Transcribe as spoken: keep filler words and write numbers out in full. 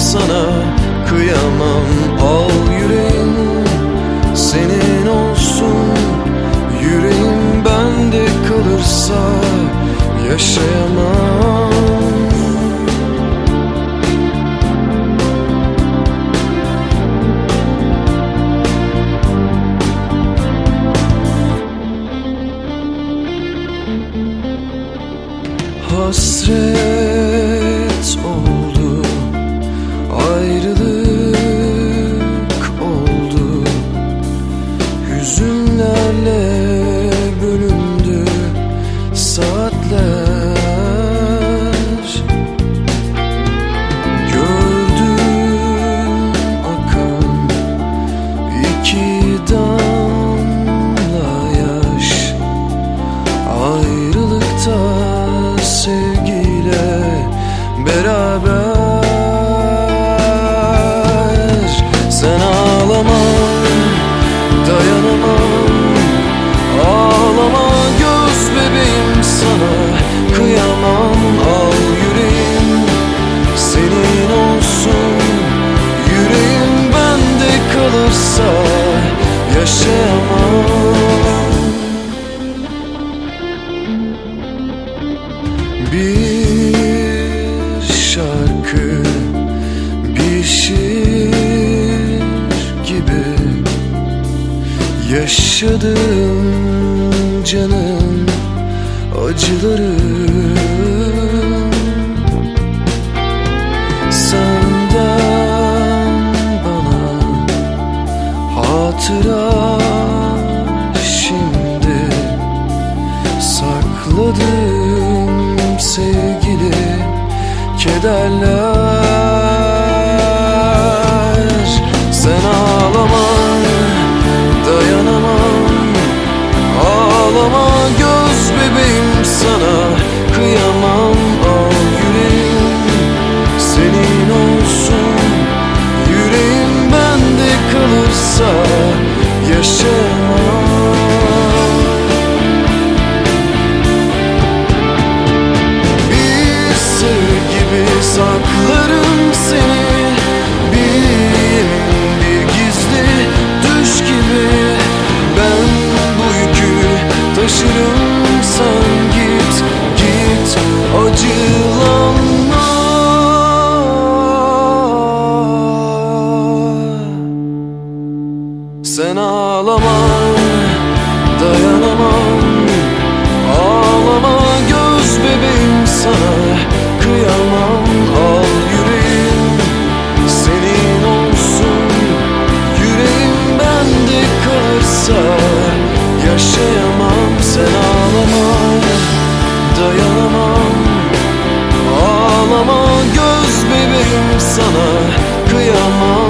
sana, kıyamam. Al yüreğim senin olsun, yüreğim bende kalırsa yaşayamam. Hasret oldu, ayrılık oldu, hüzünlerle bölündü saatler. Gördüm akan iki damla yaş, ayrılıkta sevgiyle beraber. Sen ağlama, dayanamam. Ağlama göz bebeğim, sana kıyamam. Al yüreğim senin olsun, yüreğim bende kalırsa yaşayamam. Bir şarkı, bir şiir gibi yaşadım canım acıları. Senden bana hatıra şimdi sakladım sevgili kederler. Sen ağlama, dayanamam. Ağlama göz bebeğim, sana kıyamam. Al yüreğim senin olsun, yüreğim bende kalırsa yaşayamam. Saklarım seni, bir yemin, bir gizli düş gibi. Ben bu yükü taşırım, sen git, git acılanma. Sen ağlama, dayanamam. Ağlama göz bebeğim, sana kıyamam. Al yüreğim senin olsun, yüreğim bende kalırsa yaşayamam. Sen ağlama, dayanamam. Ağlama göz bebeğim, sana kıyamam.